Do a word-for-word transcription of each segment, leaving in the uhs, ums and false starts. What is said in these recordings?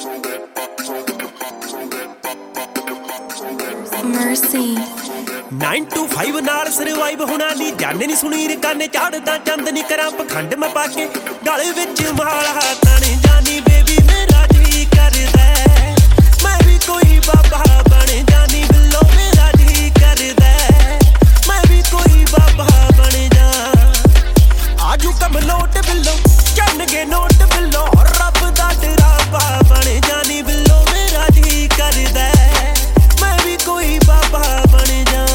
Mercy nine to five ਨਾਲ survive ਹੋਣਾ ਨੀ ਜਾਣੇ ਨੀ ਸੁਣੀ ਰਕਾਨੇ ਝਾੜਦਾ ਚੰਦ ਨੀ ਕਰਾਂ ਪਖੰਡ ਮੈਂ ਪਾ ਕੇ ਗਲ ਵਿੱਚ ਮਾਲਾ ਤਣ ਜਾਨੀ ਬੇਬੀ ਮੇਰਾ ਜੀ ਕਰਦਾ ਮੈਂ ਵੀ ਕੋਈ ਬਾਬਾ ਬਣ ਜਾਨੀ ਬਿੱਲੋ ਮੇਰਾ ਜੀ ਕਰਦਾ ਮੈਂ ਵੀ ਕੋਈ ਬਾਬਾ ਬਣ ਜਾ ਆਜੂ ਕਮ ਲੋਟ ਬਿੱਲੋ ਚੰਨਗੇ ਨੋਟ ਬਿੱਲੋ ਰੱਬ ਦਾ ਡਰਾਵਾ ਬਣ ਜਾਨੀ ਬਿੱਲੋ ਮੇਰਾ ਜੀ ਕਰਦਾ ਮੈਂ ਵੀ ਕੋਈ ਬਾਬਾ ਬਣ ਜਾ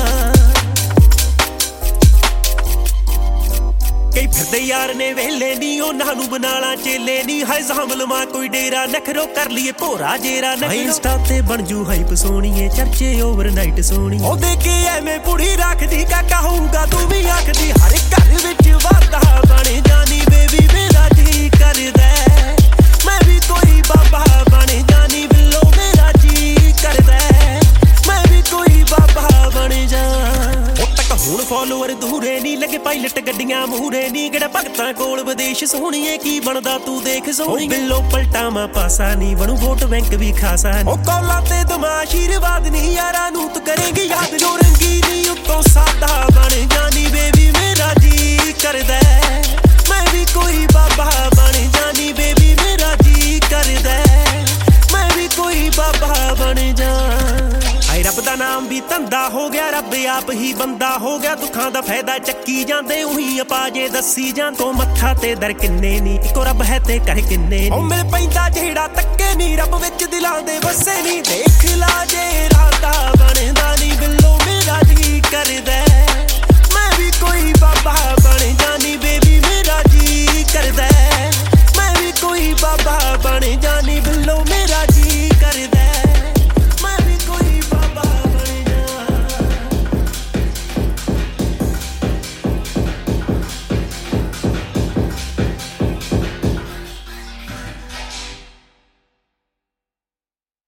ਕਈ ਫਿਰਦੇ ਯਾਰ ਨੇ ਵੇਲੇ ਨੀ ਉਹਨਾਂ ਨੂੰ ਬਨਾਲਾ ਚੇਲੇ ਨੀ ਹਾਏ ਸਾਂਭਲ ਮਾਂ ਕੋਈ ਡੇਰਾ ਨਖਰੋ ਕਰ ਲਈਏ ਭੋਰਾ ਜੇਰਾ ਨਹੀਂ ਇੰਸਟਾ ਤੇ ਬਣ ਜੂ ਹਾਈਪ ਸੋਣੀਏ ਚਰਚੇ ਓਵਰਨਾਈਟ ਸੋਣੀ ਉਹ ਦੇ ਕੇ ਐਵੇਂ ਪੁੜੀ ਰੱਖਦੀ ਕਾਕਾ ਹੋਊਗਾ ਤੂੰ ਵੀ ਆਖਦੀ ਹਰ ਘਰ ਵਿੱਚ ਵਾਦਾ ਬਣ ਜਾਨੀ ਬੇਬੀ ਮੇਰਾ ਜੀ ਕਰਦਾ ਮੈਂ ਵੀ ਕੋਈ ਬਾਬਾ ਬਣ ਜਾਨੀ ਬਿੱਲੋ ਮੇਰਾ ਜੀ ਕਰਦਾ ਮੈਂ ਵੀ ਕੋਈ ਬਾਬਾ ਬਣ ਜਾ ਹੁਣ ਫੋਲੋਅਰ ਦੂਰੇ ਨੀ ਲੱਗੇ ਪਾਇਲਟ ਗੱਡੀਆਂ ਮੂਹਰੇ ਨੀ ਕਿਹੜਾ ਭਗਤਾਂ ਕੋਲ ਵਿਦੇਸ਼ ਸੋਹਣੀਏ ਕੀ ਬਣਦਾ ਤੂੰ ਦੇਖ ਸੋਹਣੀ ਬਿੱਲੋ ਪਲਟਾਵਾਂ ਪਾਸਾ ਨੀ ਬਣੂ ਵੋਟ ਬੈਂਕ ਵੀ ਖਾਸਾ ਉਹ ਕੌਲਾਂ ਤੇ ਦਮਾ ਆਸ਼ੀਰਵਾਦ ਨੀ ਯਾਰਾਂ ਨੂੰ ਤੂੰ ਕਰੇਂਗੀ ਯਾਦ ਜੋ ਰੰਗੀ ਨੀ ਉੱਤੋਂ ਸਾਦਾ ਬਣ ਜਾਨੀ ਬੇਬੀ ਮੇਰਾ ਜੀ ਕਰਦਾ ਮੈਂ ਵੀ ਕੋਈ ਬਾਬਾ ਬਣ ਜਾਨੀ ਬੇਬੀ ਮੇਰਾ ਜੀ ਕਰਦਾ ਮੈਂ ਵੀ ਕੋਈ ਬਾਬਾ ਬਣ ਜਾ ਹਾਏ ਰੱਬ ਦਾ ਨਾਮ ਵੀ ਧੰਦਾ ਹੋ ਗਿਆ ਰੱਬ ਆਪ ਹੀ ਬੰਦਾ ਹੋ ਗਿਆ ਦੁੱਖਾਂ ਦਾ ਫਾਇਦਾ ਚੱਕੀ ਜਾਂਦੇ ਉਹੀ ਅਪਾਜੇ ਦੱਸੀ ਜਾਂ ਤੋਂ ਮੱਥਾ ਤੇ ਦਰ ਕਿੰਨੇ ਨੀ ਇੱਕੋ ਰੱਬ ਹੈ ਤੇ ਕਹੇ ਕਿੰਨੇ ਉਹ ਮਿਲ ਪੈਂਦਾ ਜਿਹੜਾ ਤੱਕੇ ਨੀ ਰੱਬ ਵਿੱਚ ਦਿਲਾਂ ਦੇ ਵਸੇ ਨੀ ਦੇਖ ਲਾ ਜੇ ਰਾਤਾ ਬਣਦਾ ਨੀ ਬਿੱਲੋ ਮੇਰਾ ਜੀ ਕਰਦਾ ਮੈਂ ਵੀ ਕੋਈ ਬਾਬਾ ਬਣ ਜਾਨੀ ਬੇਬੀ ਮੇਰਾ ਜੀ ਕਰਦਾ ਮੈਂ ਵੀ ਕੋਈ ਬਾਬਾ ਬਣ ਜਾ